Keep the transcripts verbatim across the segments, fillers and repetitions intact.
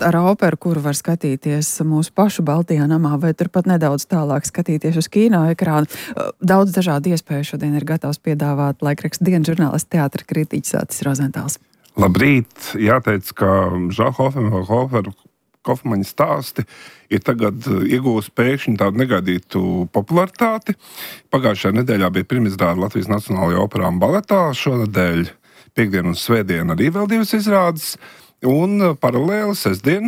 ar operu, kuru var skatīties mūsu pašu Baltijā namā, vai turpat nedaudz tālāk skatīties uz kino ekrānu. Daudz dažādu iespēju šodien ir gatavs piedāvāt laikraksta Dienas žurnālists, teātra kritiķis Atis Rozentāls. Labrīt! Jāteic, ka Žana Hofmaņa Hofmaņa stāsti ir tagad iegūst pēkšņi tādu negaidītu popularitāti. Pagājušajā nedēļā bija pirmizrāde Latvijas Nacionālajā operā un baletā. Šonedēļ piekdien un svētdien arī vēl divas izrādes. Un paralēli sestdien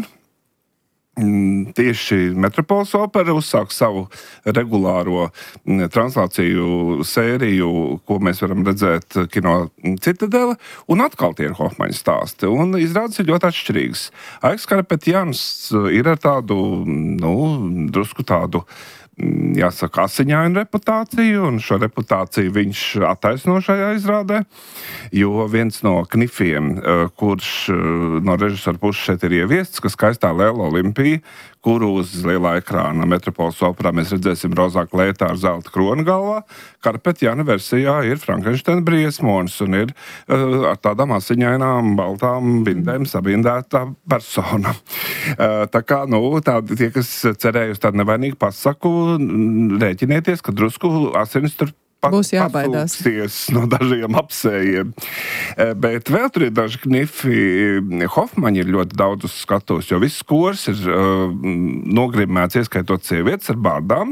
tieši Metropoles opera uzsāk savu regulāro translāciju sēriju, ko mēs varam redzēt kino Citadele, un atkal tie ir Hofmaņa stāsti. Un izrādes ir ļoti atšķirīgas. Aiks Karapetjans ir ar tādu, nu, drusku tādu, jāsaka, asiņainu reputāciju, un šo reputāciju viņš attaisno šajā izrādē, jo viens no knifiem, kurš no režisora puses šeit ir ieviests, ka skaistā Liela Olimpija, kuru uz lielā ekrāna Metropoles operā mēs redzēsim rozā klētā ar zelta kroni galvā, Karapetjana versijā ir Frankensteina briesmonis un ir uh, ar tādām asiņainām, baltām bindēm sabindētā persona. Uh, tā kā, nu, tādi tie, kas cerēja uz tādu nevainīgu pasaku, rēķinieties, ka drusku asinis tur būs jābaidās no dažiem apsējiem. Bet vēl tur ir daži knifi. Hofmaņa ir ļoti daudz uz skatos, jo viss kors ir uh, nogrimēts, ieskaitot sievietes ar bārdām,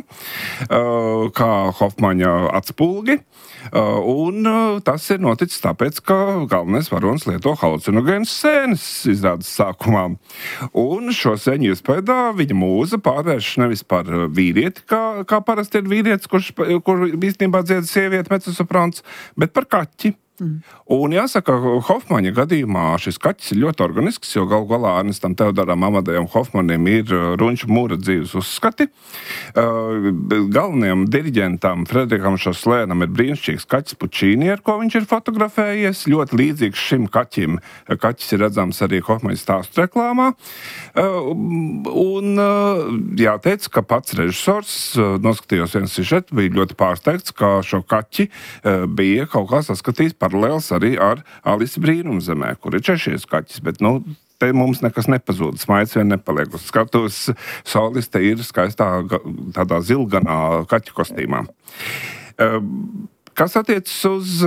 uh, kā Hofmaņa atspulgi. Uh, un uh, tas ir noticis tāpēc, ka galvenais varonis lieto halucinogēnas sēnes izrādes sākumā. Un šo sēņu iespējā viņa mūza pārvērš nevis par vīrieti, kā, kā parasti ir vīrietis, kurš, kur īstenībā dzied sieviete mecosoprāns, bet par kaķi. Mm. Un jāsaka, Hofmaņa gadījumā šis kaķis ir ļoti organisks, jo galu galā Ernestam Teodoram Amadejam Hofmanim ir Runča Mūra dzīves uzskati. Uh, galvenajam diriģentam Frederikam Šaslēnam ir brīnišķīgs kaķis Pučīni, ar ko viņš ir fotografējies. Ļoti līdzīgs šim kaķim. Kaķis ir redzams arī Hofmaņa stāstu reklāmā. Uh, un uh, jāteic, ka pats režisors, uh, noskatījos viens sižetu, bija ļoti pārsteigts, ka šo kaķi uh, bija kaut kā saskatījis paralēls arī ar Alisi brīnumzemē, kur ir češies kaķis, bet, nu, te mums nekas nepazūd, smaids vien nepaliek. Uz skatos, soliste ir skaistā tādā zilganā kaķu kostīmā. Kas attiecas uz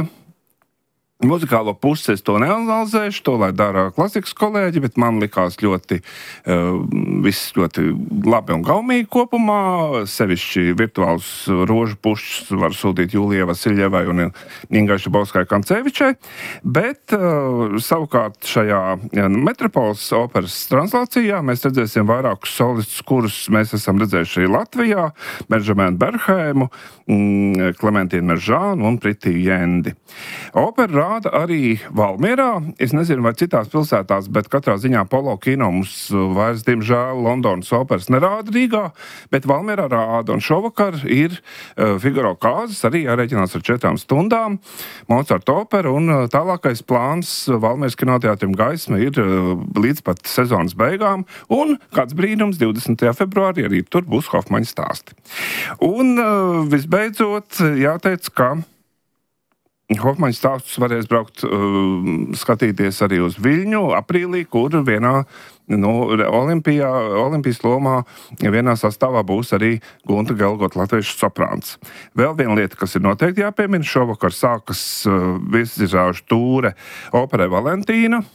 muzikālo pusi, es to neanalizēšu, to lai dara klasikas kolēģi, bet man likās ļoti, uh, viss ļoti labi un gaumīgi kopumā. Sevišķi virtuālus rožu pušus var sūtīt Jūlijai Vasiljevai un Ingai Šabauskai Kancevičai, bet uh, savukārt šajā Metropoles operas translācijā mēs redzēsim vairākus solistus, kurus mēs esam redzējuši arī Latvijā, Benžamēnu Berhēmu, mm, Klementīnu Meržānu un Pritiju Jendi. Opera rāda arī Valmierā. Es nezinu, vai citās pilsētās, bet katrā ziņā Polo kino mums vairs, diemžēl, Londonas operas nerāda Rīgā, bet Valmierā rāda. Un šovakar ir uh, Figaro kāzas, arī jārēķinās ar četrām stundām, Mocarta opera, un uh, tālākais plāns Valmieras kinoteātrim Gaisma ir uh, līdz pat sezonas beigām, un kāds brīnums divdesmitajā februārī arī tur būs Hofmaņa stāsti. Un uh, visbeidzot, jāteic, ka Hofmaņa stāstus varēs braukt, uh, skatīties arī uz Viļņu aprīlī, kur vienā nu, Olimpijā, Olimpijas lomā vienā sastāvā būs arī Gunta Gelgota latviešu soprāns. Vēl viena lieta, kas ir noteikti jāpiemina, šovakar sākas uh, viesizrāžu tūre operai Valentīna.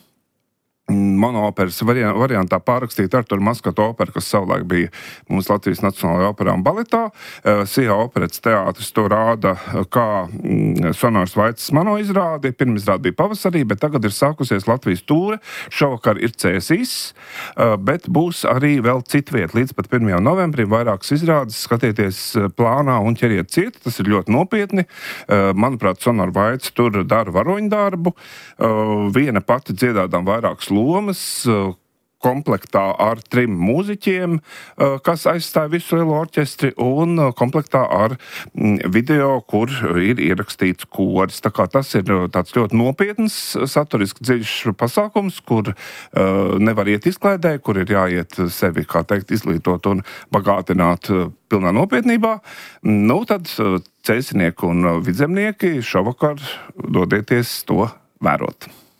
Monooperas variantā pārrakstīta Artura Maskata opera, kas savulaik bija mums Latvijas Nacionālajā operā un baletā. Sijā operetes teātris to rāda kā Sonors Vaicas mano izrādi. Pirmizrāde bija pavasarī, bet tagad ir sākusies Latvijas tūre. Šovakar ir Cēsīs, bet būs arī vēl citviet. Līdz pat pirmajam novembrim vairākas izrādes, skatieties plānā un ķeriet ciet. Tas ir ļoti nopietni. Manuprāt, Sonora Vaica tur dara varoņdarbu. Viena pati dziedādām vairākas lomas, komplektā ar trim mūziķiem, kas aizstāja visu lielo orķestri, un komplektā ar video, kur ir ierakstīts koris. Tā kā tas ir tāds ļoti nopietns, saturiski dziļš pasākums, kur nevar iet izklaidē, kur ir jāiet sevi, kā teikt, izglītot un bagātināt pilnā nopietnībā. Nu, tad cēsinieki un vidzemnieki šovakar dodieties to vērot.